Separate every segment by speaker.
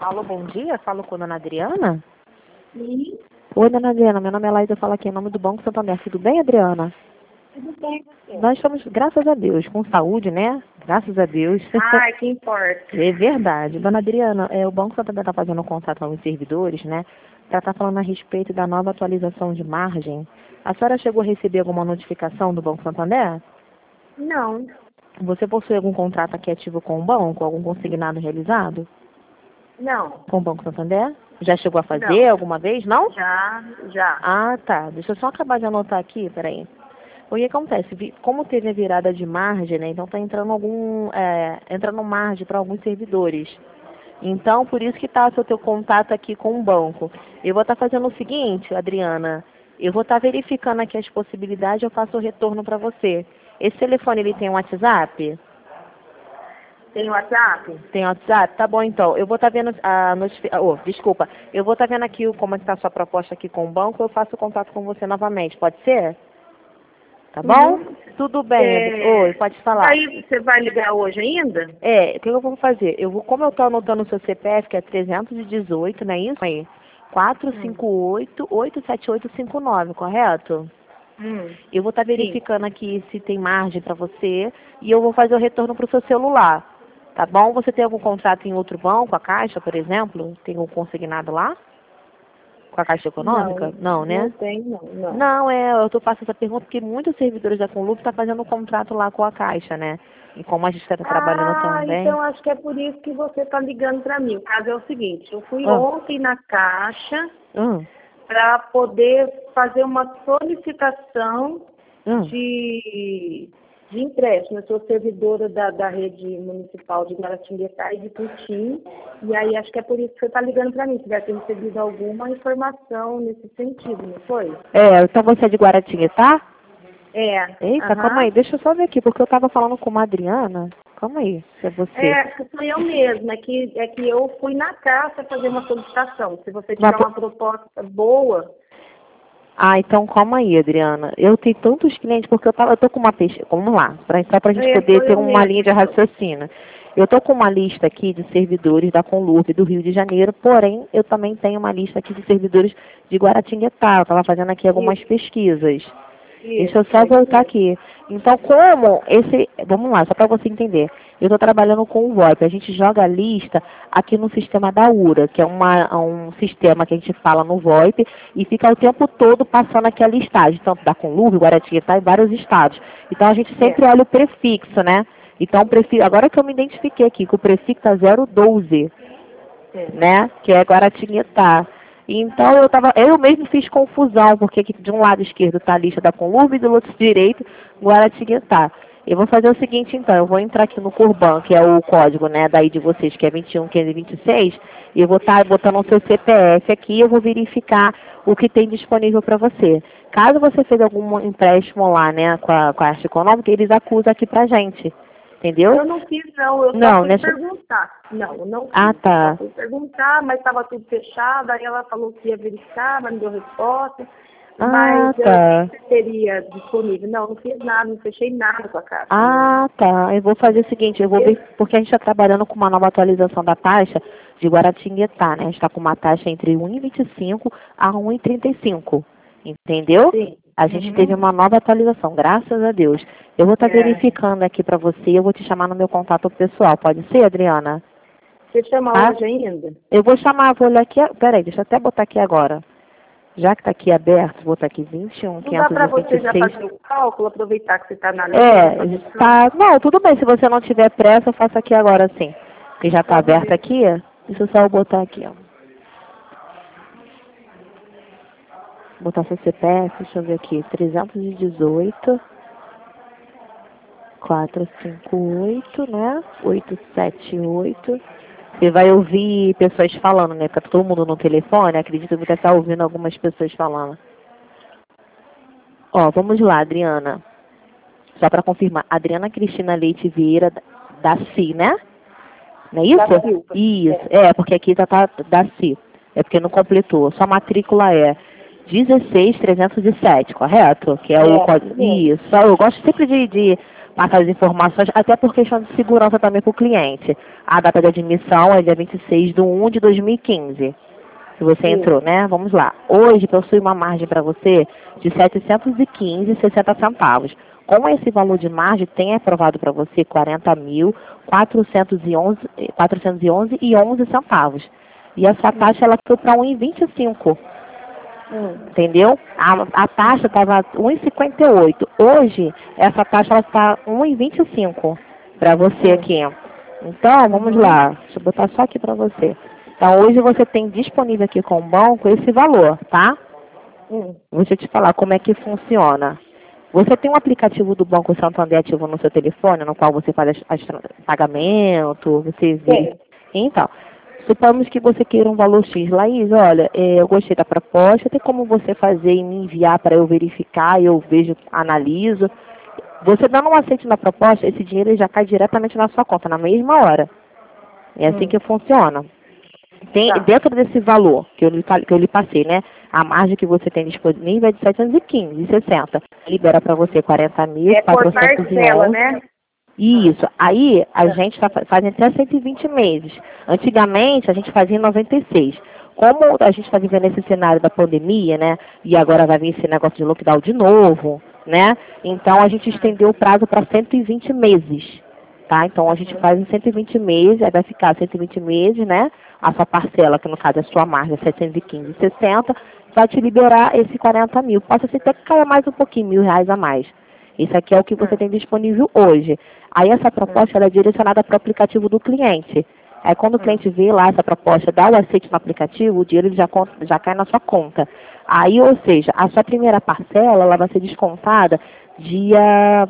Speaker 1: Alô, bom dia. Falo com a dona Adriana.
Speaker 2: Sim,
Speaker 1: Oi, dona Adriana. Meu nome é Laís. Eu falo aqui em nome do Banco Santander. Tudo bem, Adriana?
Speaker 2: tudo bem você.
Speaker 1: Nós estamos, graças a Deus, com saúde, né? Graças a Deus.
Speaker 2: Ai, que importa.
Speaker 1: É verdade. Dona Adriana, o Banco Santander está fazendo um contato com os servidores, né? Para estar falando a respeito da nova atualização de margem. A senhora chegou a receber alguma notificação do Banco Santander?
Speaker 2: Não,
Speaker 1: Você possui algum contrato aqui ativo com o banco? Algum consignado realizado
Speaker 2: não,
Speaker 1: com o Banco Santander? Já chegou a fazer
Speaker 2: não.
Speaker 1: alguma vez? Não?
Speaker 2: Já.
Speaker 1: Ah, tá. Deixa eu só acabar de anotar aqui, peraí. O que acontece? Como teve a virada de margem, né? Então tá entrando entrando margem para alguns servidores. Então, por isso que tá o teu contato aqui com o banco. Eu vou estar fazendo o seguinte, Adriana. Eu vou estar verificando aqui as possibilidades, eu faço o retorno para você. Esse telefone, ele tem um WhatsApp?
Speaker 2: Tem WhatsApp?
Speaker 1: Tem WhatsApp? Tá bom, então. Eu vou estar vendo a notificação. Oh, desculpa. Eu vou estar vendo aqui como é que está a sua proposta aqui com o banco. Eu faço contato com você novamente. Pode ser? Tá bom?
Speaker 2: Uhum.
Speaker 1: Tudo bem, Oi, pode falar.
Speaker 2: Aí você vai ligar hoje ainda?
Speaker 1: O que eu vou fazer? Como eu estou anotando o seu CPF, que é 318, não é isso? Aí,
Speaker 2: Hum.
Speaker 1: 458-87859, correto?
Speaker 2: Hum.
Speaker 1: Eu vou estar
Speaker 2: Sim.
Speaker 1: verificando aqui se tem margem para você e eu vou fazer o retorno para o seu celular. Tá bom? Você tem algum contrato em outro banco, a Caixa, por exemplo? Tem um consignado lá? Com a Caixa Econômica?
Speaker 2: Não,
Speaker 1: Não,
Speaker 2: não
Speaker 1: né?
Speaker 2: tem, não.
Speaker 1: Não, eu tô passando essa pergunta porque muitos servidores da Conlup estão fazendo um contrato lá com a Caixa, né? E como a gente está trabalhando
Speaker 2: Ah,
Speaker 1: também.
Speaker 2: então acho que é por isso que você está ligando para mim. O caso é o seguinte, eu fui
Speaker 1: Ah,
Speaker 2: ontem na Caixa
Speaker 1: ah,
Speaker 2: para poder fazer uma solicitação
Speaker 1: ah.
Speaker 2: de empréstimo. Eu sou servidora da rede municipal de Guaratinguetá e de Tutim, e aí acho que é por isso que você está ligando para mim, se deve ter recebido alguma informação nesse sentido, não foi?
Speaker 1: Então você é de Guaratinguetá?
Speaker 2: É,
Speaker 1: Eita, calma
Speaker 2: aham.
Speaker 1: aí, deixa eu só ver aqui, porque eu tava falando com uma Adriana. Calma aí, se é você.
Speaker 2: Acho que sou eu mesma, é que eu fui na Caixa fazer uma solicitação. Se você
Speaker 1: Mas
Speaker 2: tiver uma proposta boa,
Speaker 1: então calma aí, Adriana. Eu tenho tantos clientes, porque eu tô com uma pesquisa. Vamos lá, só pra gente poder
Speaker 2: sou
Speaker 1: ter
Speaker 2: eu
Speaker 1: uma
Speaker 2: mesma,
Speaker 1: linha de
Speaker 2: então.
Speaker 1: raciocínio. Eu tô com uma lista aqui de servidores da Conlurb do Rio de Janeiro, porém eu também tenho uma lista aqui de servidores de Guaratinguetá. Eu tava fazendo aqui algumas
Speaker 2: Isso,
Speaker 1: pesquisas. Deixa eu
Speaker 2: isso,
Speaker 1: só
Speaker 2: é isso
Speaker 1: voltar
Speaker 2: mesmo.
Speaker 1: aqui. Então, vamos lá, só para você entender. Eu estou trabalhando com o VoIP. A gente joga a lista aqui no sistema da URA, que é um sistema que a gente fala no VoIP e fica o tempo todo passando aqui a listagem, tanto da Conluve, Guaratinguetá e vários estados. Então, a gente sempre
Speaker 2: É,
Speaker 1: olha o prefixo, né? Então, agora que eu me identifiquei aqui, que o prefixo é 012,
Speaker 2: é.
Speaker 1: né? Que é Guaratinguetá. Então eu mesmo fiz confusão, porque aqui de um lado esquerdo está a lista da Conlurb e do outro direito Guaratinguetá. Eu vou fazer o seguinte então, eu vou entrar aqui no Curban, que é o código, né, daí de vocês, que é 21.526, e eu vou estar botando o seu CPF aqui e eu vou verificar o que tem disponível para você. Caso você fez algum empréstimo lá, né, com a Caixa Econômica, eles acusam aqui pra gente. Entendeu?
Speaker 2: Eu não fiz, não, eu só
Speaker 1: Não,
Speaker 2: fui
Speaker 1: nessa.
Speaker 2: perguntar. Não, eu não
Speaker 1: Ah,
Speaker 2: fiz. Eu só
Speaker 1: tá.
Speaker 2: fui perguntar, mas estava tudo fechado. Aí ela falou que ia verificar, mas não deu resposta. Mas
Speaker 1: Ah,
Speaker 2: eu achei
Speaker 1: tá.
Speaker 2: que teria disponível. Não, não fiz nada, não fechei nada com a Caixa ainda.
Speaker 1: Ah, tá. Eu vou fazer o seguinte, eu vou ver, porque a gente está trabalhando com uma nova atualização da taxa de Guaratinguetá, né? A gente está com uma taxa entre 1,25 a 1,35, entendeu?
Speaker 2: Sim.
Speaker 1: A gente teve
Speaker 2: Uhum.
Speaker 1: uma nova atualização, graças a Deus. Eu vou estar
Speaker 2: É.
Speaker 1: verificando aqui para você, eu vou te chamar no meu contato pessoal, pode ser, Adriana?
Speaker 2: Você chama
Speaker 1: Tá?
Speaker 2: hoje ainda?
Speaker 1: Eu vou chamar, vou olhar aqui, peraí, deixa eu até botar aqui agora. Já que está aqui aberto, vou botar aqui 21,
Speaker 2: Não dá para você já
Speaker 1: 526.
Speaker 2: fazer o cálculo, aproveitar que você está na linha, fazer o
Speaker 1: Tá.
Speaker 2: cálculo?
Speaker 1: Não, tudo bem. Se você não tiver pressa, eu faço aqui agora sim. Que já tá
Speaker 2: Pode
Speaker 1: aberto
Speaker 2: ser.
Speaker 1: aqui. Deixa eu só botar aqui, ó. Botar seu CPF, deixa eu ver aqui. 318 458, né? 878. Você vai ouvir pessoas falando, né? Fica todo mundo no telefone. Acredito que você está ouvindo algumas pessoas falando. Ó, vamos lá, Adriana. Só para confirmar. Adriana Cristina Leite Vieira da CI, né? Não é
Speaker 2: Da
Speaker 1: isso?
Speaker 2: Silva.
Speaker 1: Isso.
Speaker 2: É.
Speaker 1: Porque aqui já tá da CI. É porque não completou. Sua matrícula é 16307, correto? Que é o
Speaker 2: É,
Speaker 1: código.
Speaker 2: isso mesmo.
Speaker 1: Isso. Eu gosto sempre de passar as informações, até por questão de segurança também para o cliente. A data de admissão é dia 26/1/2015. Que você entrou, né? Vamos lá. Hoje possui uma margem para você de R$ 715,60. Com esse valor de margem, tem aprovado para você R$ 40.411,11. E essa taxa ela foi para 1,25. Entendeu? A taxa estava 1,58. Hoje, essa taxa está 1,25 para você aqui. Então, vamos lá. Deixa eu botar só aqui para você. Então, hoje você tem disponível aqui com o banco esse valor, tá? Deixa eu te falar como é que funciona. Você tem um aplicativo do Banco Santander ativo no seu telefone, no qual você faz pagamento, você vê. Então, suponhamos que você queira um valor X. Laís, olha, eu gostei da proposta, tem como você fazer e me enviar para eu verificar, eu vejo, analiso. Você dando um aceite na proposta, esse dinheiro ele já cai diretamente na sua conta, na mesma hora. É assim que funciona. Dentro desse valor que eu lhe passei, né? A margem que você tem disponível é de 715,60. Libera para você 40.411.
Speaker 2: É por parcela, né?
Speaker 1: Isso. Aí a gente faz até 120 meses. Antigamente a gente fazia em 96. Como a gente está vivendo esse cenário da pandemia, né? E agora vai vir esse negócio de lockdown de novo, né? Então a gente estendeu o prazo para 120 meses. Tá? Então a gente faz em 120 meses, aí vai ficar 120 meses, né? A sua parcela, que no caso é a sua margem, é 715,60, vai te liberar esse 40 mil. Pode ser até que caia mais um pouquinho, R$ 1.000 a mais. Isso aqui é o que você tem disponível hoje. Aí essa proposta ela é direcionada para o aplicativo do cliente. Aí quando o cliente vê lá essa proposta, dá o aceite no aplicativo, o dinheiro ele já cai na sua conta. Aí, ou seja, a sua primeira parcela ela vai ser descontada dia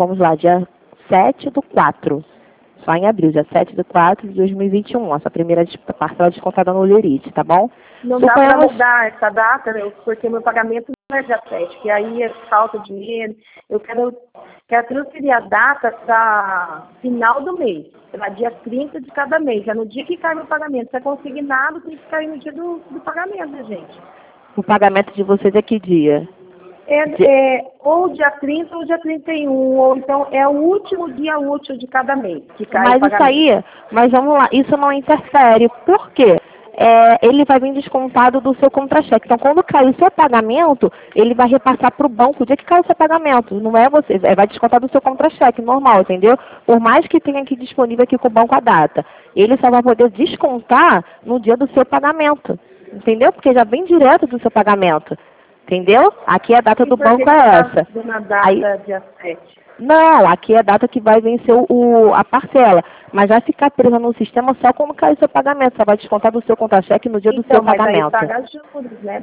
Speaker 1: 7/4. Só em abril, dia 7/4/2021. Essa primeira parcela descontada no Lerite, tá bom?
Speaker 2: Não dá para mudar essa data, né? Porque meu pagamento não é dia 7, que aí falta dinheiro. Eu quero transferir a data para final do mês, para dia 30 de cada mês. É no dia que cai meu pagamento. Se é consignado, tem que cair no dia do pagamento, né, gente?
Speaker 1: O pagamento de vocês é que dia?
Speaker 2: Ou dia 30 ou dia 31, ou então é o último dia útil de cada mês que cai o pagamento.
Speaker 1: Mas isso aí, mas vamos lá, isso não interfere. Por quê? Ele vai vir descontado do seu contra-cheque. Então, quando cair o seu pagamento, ele vai repassar para o banco o dia que cai o seu pagamento. Não é você, vai descontar do seu contra-cheque, normal, entendeu? Por mais que tenha aqui disponível aqui com o banco a data. Ele só vai poder descontar no dia do seu pagamento. Entendeu? Porque já vem direto do seu pagamento. Entendeu? Aqui a data do banco é essa.
Speaker 2: Na data dia 7.
Speaker 1: Não, aqui é a data que vai vencer a parcela. Mas vai ficar presa no sistema só quando cair o seu pagamento. Só vai descontar do seu contra-cheque no dia do seu pagamento.
Speaker 2: Daí paga juros, né?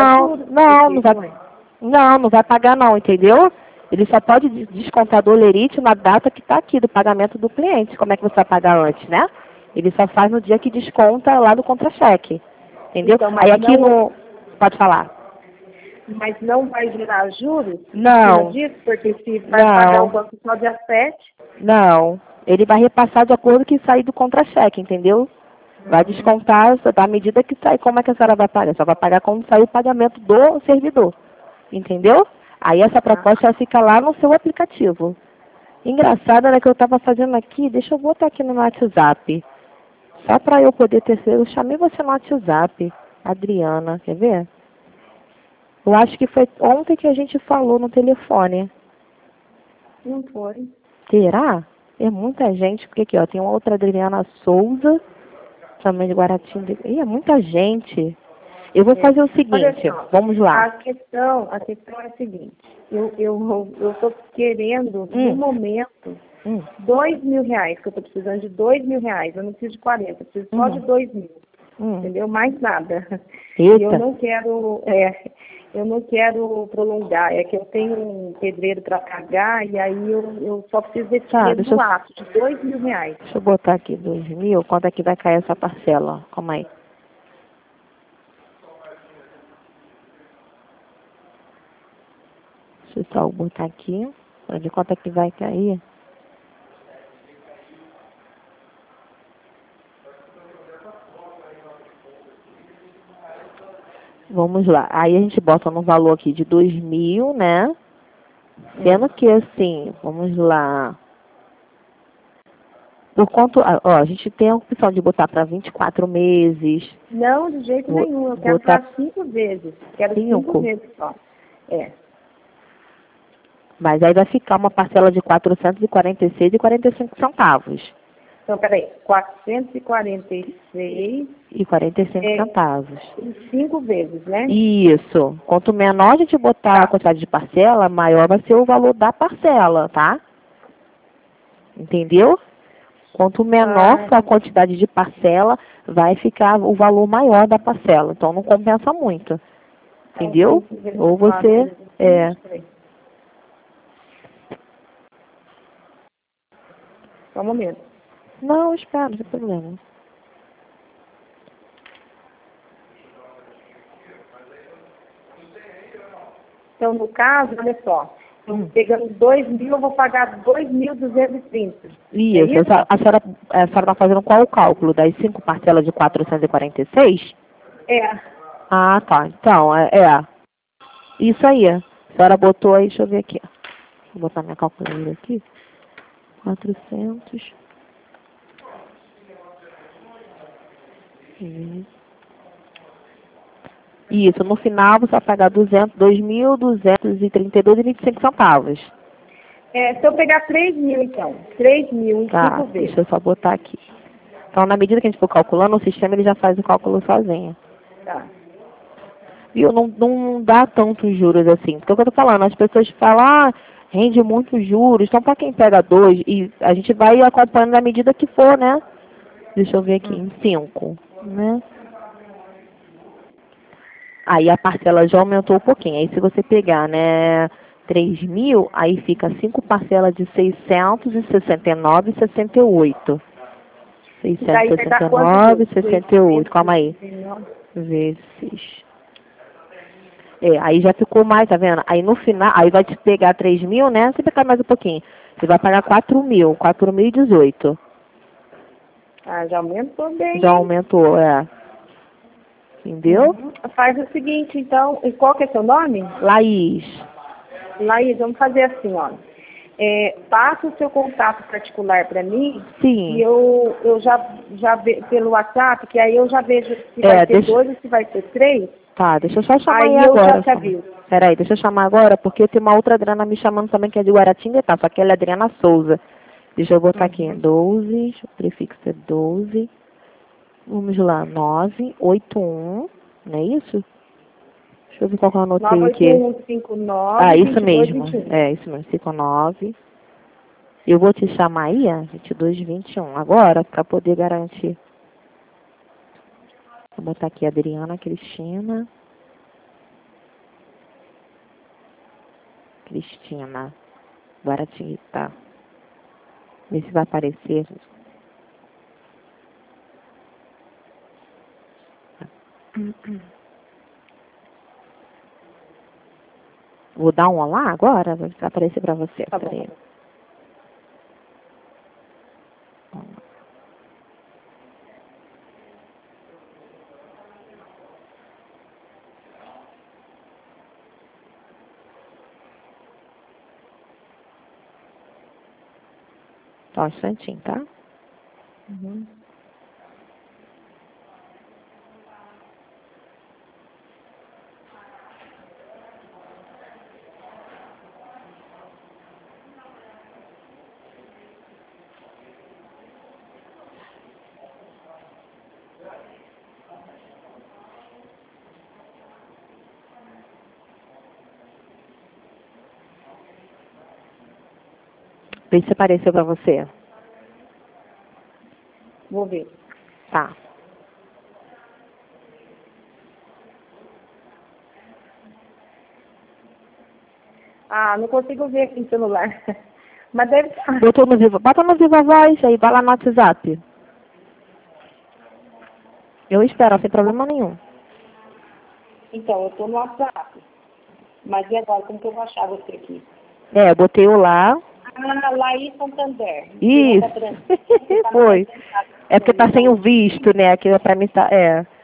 Speaker 1: Não vai pagar não, entendeu? Ele só pode descontar do Lerite na data que está aqui, do pagamento do cliente. Como é que você vai pagar antes, né? Ele só faz no dia que desconta lá do contra-cheque. Entendeu?
Speaker 2: Então,
Speaker 1: aí aqui no... Pode falar.
Speaker 2: Mas não vai gerar juros?
Speaker 1: Não.
Speaker 2: Disso, porque se vai pagar o banco só dia 7?
Speaker 1: Não. Ele vai repassar de acordo com que sair do contra-cheque, entendeu? Vai descontar da medida que sai. Como é que a senhora vai pagar? Só vai pagar quando sair o pagamento do servidor. Entendeu? Aí essa proposta já fica lá no seu aplicativo. Engraçado, né, que eu estava fazendo aqui, deixa eu botar aqui no WhatsApp. Só para eu poder ter... Eu chamei você no WhatsApp, Adriana, quer ver? Eu acho que foi ontem que a gente falou no telefone.
Speaker 2: Não foi.
Speaker 1: Será? É muita gente, porque aqui, ó, tem uma outra Adriana Souza, também de Guaratinga. Ih, é muita gente. Eu vou fazer o seguinte, vamos lá.
Speaker 2: A questão é a seguinte, eu estou querendo, no momento, R$ 2.000, que eu estou precisando de R$ 2.000. Eu não preciso de 40, eu preciso só de 2.000. Entendeu? Mais nada.
Speaker 1: Eita.
Speaker 2: E eu não quero prolongar, é que eu tenho um pedreiro para pagar e aí eu só preciso desse dinheiro do ato, de R$ 2.000.
Speaker 1: Deixa eu botar aqui 2.000, quanto é que vai cair essa parcela? Calma aí. Deixa eu só botar aqui, para ver quanto é que vai cair. Vamos lá. Aí a gente bota no valor aqui de 2.000, né? Sendo que assim, vamos lá. Por quanto, ó, a gente tem a opção de botar para 24 meses.
Speaker 2: Não, de jeito nenhum. Eu quero
Speaker 1: botar
Speaker 2: para 5 vezes. Quero 5 vezes só. É.
Speaker 1: Mas aí vai ficar uma parcela de R$ 446,45.
Speaker 2: Então, peraí. 446
Speaker 1: e 45 centavos.
Speaker 2: Em 5 vezes, né?
Speaker 1: Isso. Quanto menor a gente botar a quantidade de parcela, maior vai ser o valor da parcela, tá? Entendeu? Quanto menor for a quantidade de parcela, vai ficar o valor maior da parcela. Então não compensa muito. Entendeu? Ou você...
Speaker 2: Só um momento.
Speaker 1: Não, espera, não tem problema.
Speaker 2: Então, no caso, olha só, pegando 2.000, eu vou pagar 2.230.
Speaker 1: Isso, a senhora está fazendo qual o cálculo? Das 5 parcelas de 446?
Speaker 2: É.
Speaker 1: Ah, tá. Então, isso aí. A senhora botou aí, deixa eu ver aqui. Vou botar minha calculadora aqui. 400. Isso, no final você vai pagar 2.232,25 centavos.
Speaker 2: Se eu pegar 3.000, então. 3.000 em 5 vezes.
Speaker 1: Deixa eu só botar aqui. Então, na medida que a gente for calculando, o sistema ele já faz o cálculo sozinho.
Speaker 2: Tá.
Speaker 1: Viu? Não dá tantos juros assim. Porque é o que eu tô falando, as pessoas falam, rende muitos juros. Então, para quem pega 2, e a gente vai acompanhando na medida que for, né? Deixa eu ver aqui, em 5, né? Aí a parcela já aumentou um pouquinho. Aí se você pegar, né, 3.000, aí fica 5 parcelas de 669,68. 669,68. Calma aí. Vezes. Aí já ficou mais, tá vendo? Aí no final, aí vai te pegar 3.000, né? Você pegar mais um pouquinho. Você vai pagar 4.000, 4.018.
Speaker 2: Já aumentou bem.
Speaker 1: Já aumentou, Entendeu?
Speaker 2: Faz o seguinte, então, e qual que é seu nome?
Speaker 1: Laís.
Speaker 2: Laís, vamos fazer assim, ó. Passa o seu contato particular para mim.
Speaker 1: Sim.
Speaker 2: E eu já vejo pelo WhatsApp, que aí eu já vejo se vai ter 2 ou se vai ter 3.
Speaker 1: Tá, deixa eu só chamar
Speaker 2: aí
Speaker 1: agora.
Speaker 2: Eu já te aviso.
Speaker 1: Peraí, deixa eu chamar agora, porque tem uma outra Adriana me chamando também, que é de Guaratinguetá, só que ela é Adriana Souza. Deixa eu botar aqui, 12, o prefixo é 12. Vamos lá, 981, não é isso? Deixa eu ver qual que eu anotei aqui.
Speaker 2: 98159.
Speaker 1: Isso mesmo. Isso mesmo, 59. Eu vou te chamar aí, 2221, agora, para poder garantir. Vou botar aqui Adriana Cristina. Guaratinguetá. Vê se vai aparecer. Vou dar um olá agora, vai aparecer para você.
Speaker 2: Tá bom.
Speaker 1: Só um instantinho, tá? Vê se apareceu para você.
Speaker 2: Vou ver.
Speaker 1: Tá.
Speaker 2: Não consigo ver aqui no celular. Mas deve estar.
Speaker 1: Bota no Viva Voz, aí vai lá no WhatsApp. Eu espero, sem problema nenhum.
Speaker 2: Então, eu estou no WhatsApp. Mas e agora, como que eu vou achar você aqui?
Speaker 1: Botei o lá.
Speaker 2: Laís Santander.
Speaker 1: Isso. Foi. É porque tá sem o visto, né? Aqui pra mim tá.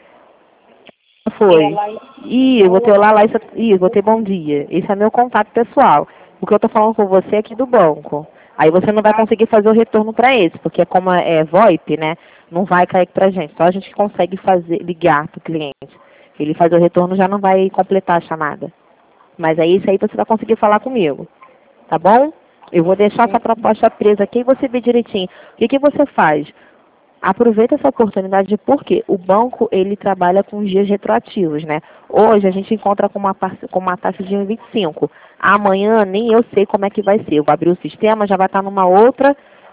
Speaker 1: Foi. Eu botei o lá, botei bom dia. Esse é meu contato pessoal. O que eu tô falando com você é aqui do banco. Aí você não vai conseguir fazer o retorno para esse, porque como é VoIP, né, não vai cair para a gente. Só a gente consegue ligar para o cliente. Ele faz o retorno, já não vai completar a chamada. Mas aí isso aí você vai conseguir falar comigo, tá bom? Eu vou deixar essa proposta presa aqui e você vê direitinho. O que você faz? Aproveita essa oportunidade porque o banco ele trabalha com dias retroativos, né? Hoje a gente encontra com uma taxa de 1,25. Amanhã nem eu sei como é que vai ser. Eu vou abrir o sistema, já vai estar numa outra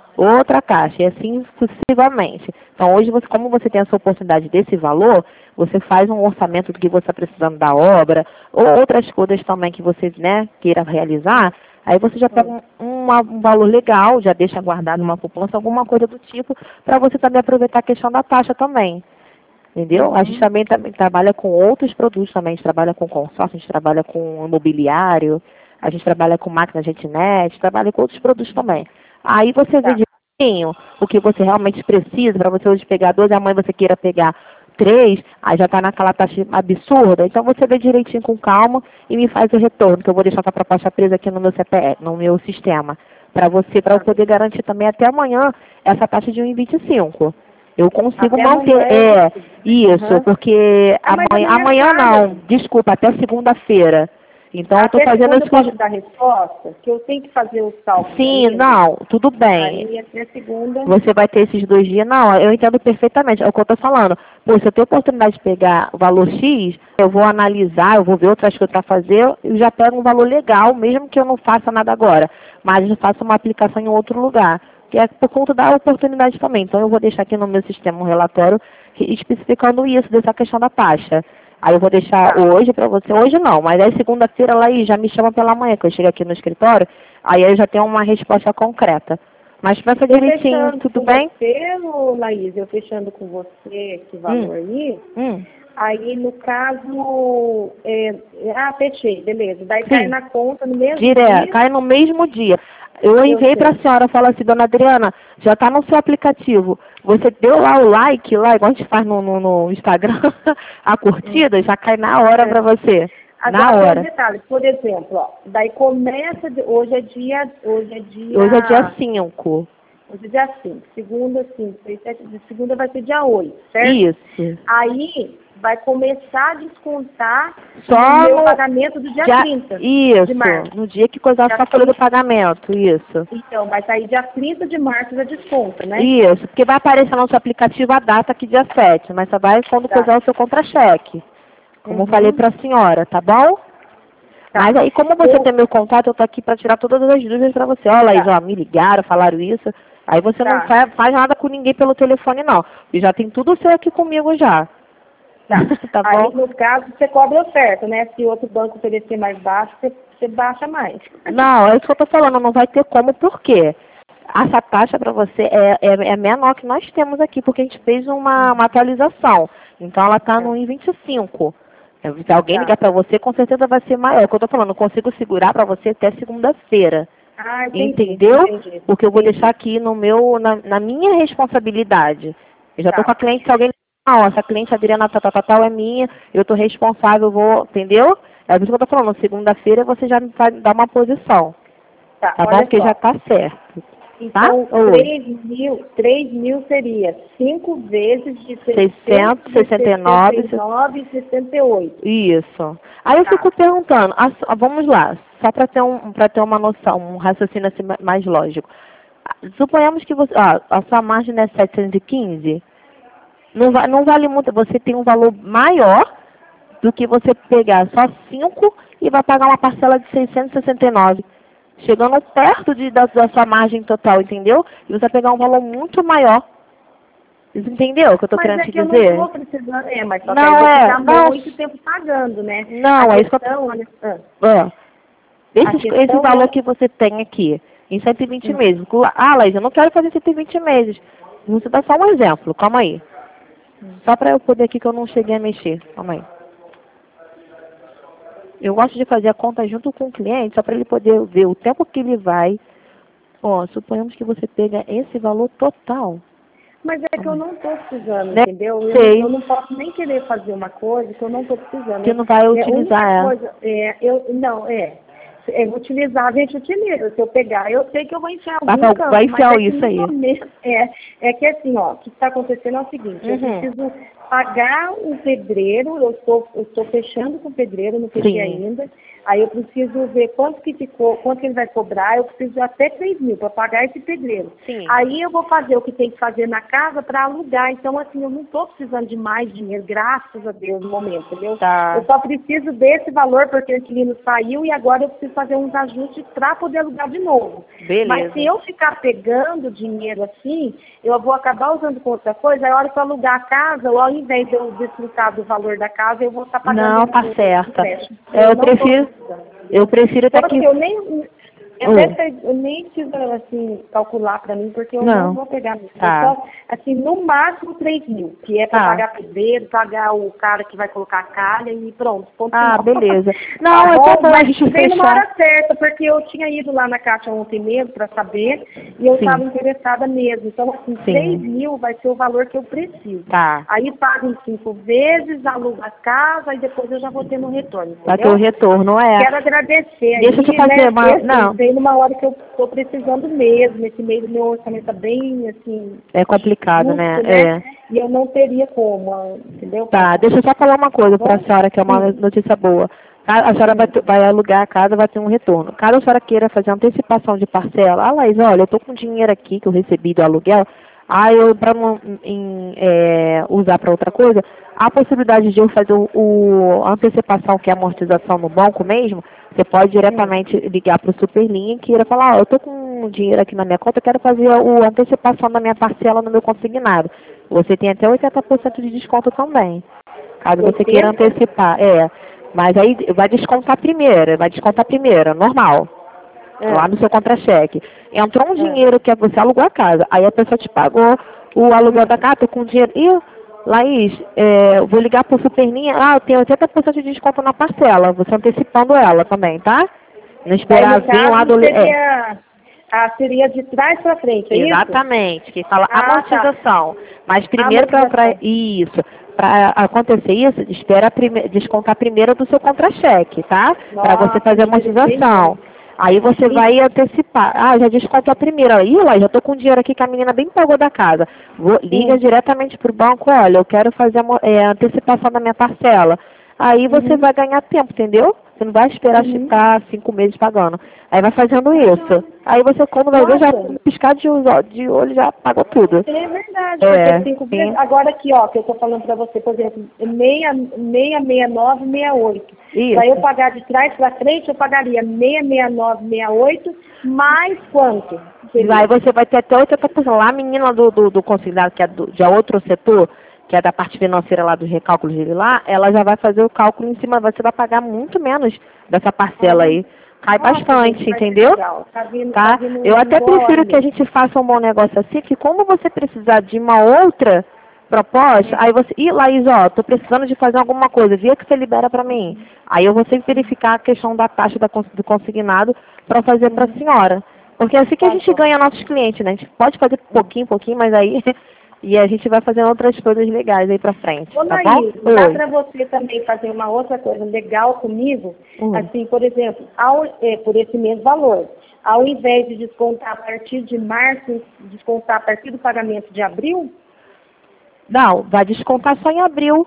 Speaker 1: taxa, e assim sucessivamente. Então hoje, como você tem essa oportunidade desse valor, você faz um orçamento do que você está precisando da obra, ou outras coisas também que você, né, queira realizar, aí você já pega um valor legal, já deixa guardado uma poupança, alguma coisa do tipo, para você também aproveitar a questão da taxa também. Entendeu? A gente também trabalha com outros produtos também, a gente trabalha com consórcio, a gente trabalha com imobiliário, a gente trabalha com máquina JetNet, trabalha com outros produtos também. Aí você vê direitinho o que você realmente precisa, para você hoje pegar 12, amanhã você queira pegar 3, aí já está naquela taxa absurda. Então você vê direitinho com calma e me faz o retorno, que eu vou deixar essa proposta presa aqui no meu CPF, no meu sistema, para eu poder garantir também até amanhã essa taxa de 1,25. Eu consigo
Speaker 2: Até
Speaker 1: manter,
Speaker 2: amanhã
Speaker 1: isso, porque amanhã não, desculpa, até segunda-feira. Então eu estou fazendo isso.
Speaker 2: Posso dar resposta? Que eu tenho que fazer os cálculos.
Speaker 1: Sim,
Speaker 2: ainda.
Speaker 1: não, tudo bem.
Speaker 2: Aí até segunda.
Speaker 1: Você vai ter esses 2 dias, não, eu entendo perfeitamente, é o que eu estou falando. Pô, se eu tenho oportunidade de pegar o valor X, eu vou analisar, eu vou ver outras coisas para fazer, eu já pego um valor legal, mesmo que eu não faça nada agora, mas eu faço uma aplicação em outro lugar, que é por conta da oportunidade também. Então eu vou deixar aqui no meu sistema um relatório especificando isso, dessa questão da taxa. Aí eu vou deixar hoje para você, hoje não, mas aí segunda-feira lá e já me chama pela manhã, que eu chego aqui no escritório, aí eu já tenho uma resposta concreta. Mas pensa direitinho, tudo bem?
Speaker 2: Laís, eu fechando com você esse valor aí, aí no caso, fechei, beleza. Daí cai na conta no mesmo dia?
Speaker 1: Cai no mesmo dia. Eu enviei para a senhora, fala assim, dona Adriana, já está no seu aplicativo. Você deu lá o like, lá, igual a gente faz no Instagram, a curtida, já cai na hora para você.
Speaker 2: Agora,
Speaker 1: na hora.
Speaker 2: Um detalhe, por exemplo, ó, daí começa, hoje é dia 5.
Speaker 1: Hoje é dia 5.
Speaker 2: Hoje é dia 5. Segunda, 5, 6, 7, de segunda vai ser dia 8, certo?
Speaker 1: Isso.
Speaker 2: Aí vai começar a descontar
Speaker 1: só
Speaker 2: o meu pagamento do dia 30 de março.
Speaker 1: Isso, no dia que coisar a folha do pagamento, isso.
Speaker 2: Então, vai sair dia 30 de março da desconta, né?
Speaker 1: Isso, porque vai aparecer no seu aplicativo a data aqui dia 7, mas só vai quando coisar o seu contra-cheque. Como eu falei para a senhora, tá bom? Mas aí, como você tem meu contato, eu tô aqui para tirar todas as dúvidas para você. Ó, Laís, ó, me ligaram, falaram isso. Aí você não faz nada com ninguém pelo telefone, não. E já tem tudo seu aqui comigo já.
Speaker 2: Tá bom? Aí, no caso, você cobra oferta, né? Se outro banco oferecer mais baixo, você baixa mais.
Speaker 1: Não, é isso que eu tô falando, não vai ter como, por quê? Essa taxa para você é menor que nós temos aqui, porque a gente fez uma atualização. Então, ela está no 1,25. Se alguém ligar para você, com certeza vai ser maior. É o que eu estou falando, eu consigo segurar para você até segunda-feira. Entendeu?
Speaker 2: Entendi.
Speaker 1: Porque eu vou deixar aqui na minha responsabilidade. Eu já estou com a cliente, se alguém não, essa cliente Adriana tal é minha, eu estou responsável, entendeu? É por isso que eu estou falando, segunda-feira você já vai dar uma posição. Tá bom? Porque já está certo.
Speaker 2: Então, 3 mil seria 5 vezes de 669,68.
Speaker 1: Isso. Aí eu fico perguntando, vamos lá, só para ter uma noção, um raciocínio assim mais lógico. Suponhamos que a sua margem é 715, não vale muito, você tem um valor maior do que você pegar só 5 e vai pagar uma parcela de 669. Chegando perto da sua margem total, entendeu? E você vai pegar um valor muito maior. Você entendeu o que eu estou querendo te dizer?
Speaker 2: Mas eu não estou precisando, mas só que eu vou ficar muito tempo pagando, né?
Speaker 1: Não, é isso que eu esse valor que você tem aqui, em 120 meses. Ah, Laís, eu não quero fazer 120 meses. Vou dar só um exemplo, calma aí. Só para eu poder aqui que eu não cheguei a mexer, calma aí. Eu gosto de fazer a conta junto com o cliente, só para ele poder ver o tempo que ele vai. Ó, suponhamos que você pega esse valor total.
Speaker 2: Mas é que eu não estou precisando, entendeu? Eu não posso nem querer fazer uma coisa que eu não estou precisando.
Speaker 1: Que não vai utilizar ela.
Speaker 2: Eu vou utilizar, a gente utiliza. Se eu pegar, eu sei que eu vou enfiar algum canto.
Speaker 1: Vai enfiar
Speaker 2: mas
Speaker 1: isso aí.
Speaker 2: Momento, é que assim, ó, o que está acontecendo é o seguinte, eu preciso pagar o pedreiro, eu estou fechando com o pedreiro, não fechei ainda. Aí eu preciso ver quanto que ficou, quanto que ele vai cobrar, eu preciso até 3 mil para pagar esse pedreiro.
Speaker 1: Sim.
Speaker 2: Aí eu vou fazer o que tem que fazer na casa para alugar. Então, assim, eu não estou precisando de mais dinheiro, graças a Deus, no momento, entendeu?
Speaker 1: Tá.
Speaker 2: Eu só preciso desse valor porque o inquilino saiu e agora eu preciso fazer uns ajustes para poder alugar de novo.
Speaker 1: Beleza.
Speaker 2: Mas se eu ficar pegando dinheiro assim, eu vou acabar usando com outra coisa, aí a hora que eu alugar a casa, ao invés de eu desfrutar do valor da casa, eu vou estar pagando.
Speaker 1: Não, tá certa. Eu prefiro até que...
Speaker 2: Eu nem preciso, assim, calcular para mim, porque eu não vou pegar isso.
Speaker 1: Tá.
Speaker 2: Só, assim, no máximo 3 mil, que é para pagar pedreiro, pagar o cara que vai colocar a calha e pronto.
Speaker 1: Beleza. Não, é tão bom a gente
Speaker 2: veio
Speaker 1: fechar.
Speaker 2: na hora certa, porque eu tinha ido lá na Caixa ontem mesmo para saber, e eu estava interessada mesmo. Então, assim, 3 mil vai ser o valor que eu preciso.
Speaker 1: Tá.
Speaker 2: Aí pago em 5 vezes, alugo a casa, e depois eu já vou ter no retorno, entendeu?
Speaker 1: Vai ter o retorno,
Speaker 2: Quero agradecer.
Speaker 1: Deixa eu te fazer uma...
Speaker 2: Não. Veio numa hora que eu estou precisando mesmo. Esse mês meu orçamento está bem, assim...
Speaker 1: É complicado,
Speaker 2: justo,
Speaker 1: né?
Speaker 2: E eu não teria como, entendeu?
Speaker 1: Tá, deixa eu só falar uma coisa para a senhora, que é uma notícia boa. A senhora vai alugar a casa, vai ter um retorno. Caso a senhora queira fazer antecipação de parcela, Laís, olha, eu estou com dinheiro aqui que eu recebi do aluguel, para não usar para outra coisa, há a possibilidade de eu fazer a antecipação, que é a amortização no banco mesmo, você pode diretamente ligar para o Superlinha e queira falar, eu estou com dinheiro aqui na minha conta, eu quero fazer a antecipação da minha parcela no meu consignado. Você tem até 80% de desconto também, caso você queira antecipar. Mas aí vai descontar primeiro, normal. Lá no seu contra-cheque. Entrou um dinheiro que você alugou a casa, aí a pessoa te pagou o aluguel da casa, tô com dinheiro. Laís, vou ligar pro Superlinha, eu tenho 80% de desconto na parcela, você antecipando ela também, tá? Não esperar vir lá do...
Speaker 2: seria de trás para frente, é
Speaker 1: Exatamente, que fala amortização. Mas primeiro para acontecer isso, espera descontar primeiro do seu contra-cheque, tá? Para você fazer a amortização. Aí você vai antecipar. Já descontou a primeira. Lá, já tô com dinheiro aqui que a menina bem pagou da casa. Liga diretamente pro banco, olha, eu quero fazer a antecipação da minha parcela. Aí você vai ganhar tempo, entendeu? Você não vai esperar ficar 5 meses pagando. Aí vai fazendo isso. Aí você, quando vai ver, já piscar de olho, já pagou tudo.
Speaker 2: É verdade, porque 5 vezes. Agora aqui, ó, que eu tô falando pra você, por exemplo, 669, 68. Para eu pagar de trás para frente, eu pagaria 669, 68, mais quanto?
Speaker 1: Aí você vai ter até 80%. Lá a menina do consignado, que é de outro setor, que é da parte financeira lá dos recálculos dele lá, ela já vai fazer o cálculo em cima, você vai pagar muito menos dessa parcela aí. Cai bastante, entendeu? Tá? Eu até prefiro que a gente faça um bom negócio assim, que como você precisar de uma outra proposta, aí você, Laís, tô precisando de fazer alguma coisa, via que você libera pra mim. Aí eu vou sempre verificar a questão da taxa do consignado para fazer pra senhora. Porque é assim que a gente ganha nossos clientes, né? A gente pode fazer pouquinho, mas aí... E a gente vai fazendo outras coisas legais aí pra frente, tá bom?
Speaker 2: Dá pra você também fazer uma outra coisa legal comigo? Assim, por exemplo, por esse mesmo valor, ao invés de descontar a partir de março, descontar a partir do pagamento de abril?
Speaker 1: Não, vai descontar só em abril.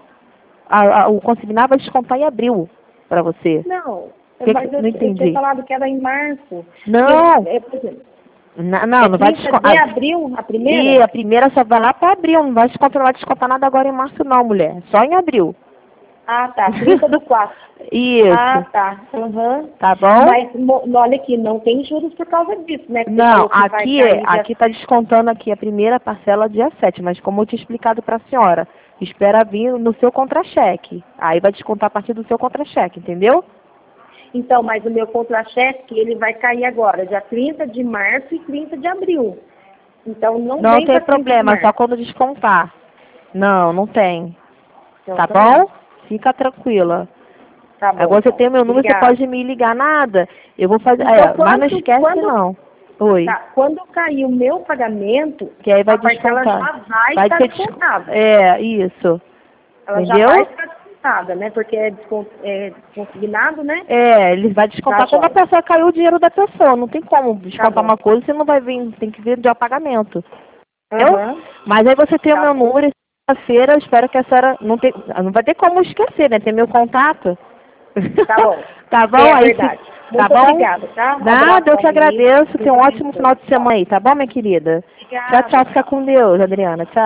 Speaker 1: O consignado vai descontar em abril pra você.
Speaker 2: Não,
Speaker 1: mas eu
Speaker 2: tinha falado que era em março.
Speaker 1: Não!
Speaker 2: Por exemplo,
Speaker 1: não vai descontar.
Speaker 2: De abril, a primeira?
Speaker 1: E a primeira só vai lá para abril, não vai descontar nada agora em março não, mulher. Só em abril.
Speaker 2: Ah, tá. 30 do 4.
Speaker 1: Isso.
Speaker 2: Ah, tá.
Speaker 1: Tá bom?
Speaker 2: Mas olha aqui, não tem juros por causa disso, né?
Speaker 1: Não, aqui tá descontando aqui a primeira parcela dia 7, mas como eu tinha explicado para a senhora, espera vir no seu contra-cheque. Aí vai descontar a partir do seu contra-cheque, entendeu?
Speaker 2: Então, mas o meu contra-cheque, ele vai cair agora, dia 30 de março e 30 de abril. Então, não
Speaker 1: tem problema, só quando descontar. Não tem. Então, tá bom? Fica tranquila.
Speaker 2: Tá bom.
Speaker 1: Agora você tem o meu número, você pode me ligar, nada. Eu vou fazer, mas não esquece não. Oi.
Speaker 2: Tá, quando cair o meu pagamento,
Speaker 1: que aí vai
Speaker 2: a parcela já vai estar descontada.
Speaker 1: Isso.
Speaker 2: Ela
Speaker 1: entendeu?
Speaker 2: Já vai estar descontada. descontada, né? Porque é consignado, né?
Speaker 1: Ele vai descontar
Speaker 2: Tá,
Speaker 1: quando a pessoa caiu o dinheiro da pessoa. Não tem como descontar uma coisa, você não vai vir, tem que vir de pagamento.
Speaker 2: Uhum.
Speaker 1: Mas aí você tem o
Speaker 2: Tá
Speaker 1: meu
Speaker 2: bom.
Speaker 1: número, segunda-feira, espero que a senhora não vai ter como esquecer, né? Tem meu contato.
Speaker 2: Tá bom.
Speaker 1: Tá bom?
Speaker 2: É
Speaker 1: Aí
Speaker 2: verdade.
Speaker 1: tá
Speaker 2: Muito
Speaker 1: bom?
Speaker 2: obrigada, tá?
Speaker 1: Nada, eu que
Speaker 2: Amiga.
Speaker 1: agradeço. Tenha um
Speaker 2: Deus
Speaker 1: ótimo
Speaker 2: abençoe.
Speaker 1: final de semana aí, tá bom, minha querida? Tchau,
Speaker 2: Obrigada.
Speaker 1: tchau. Fica com Deus, Adriana. Tchau.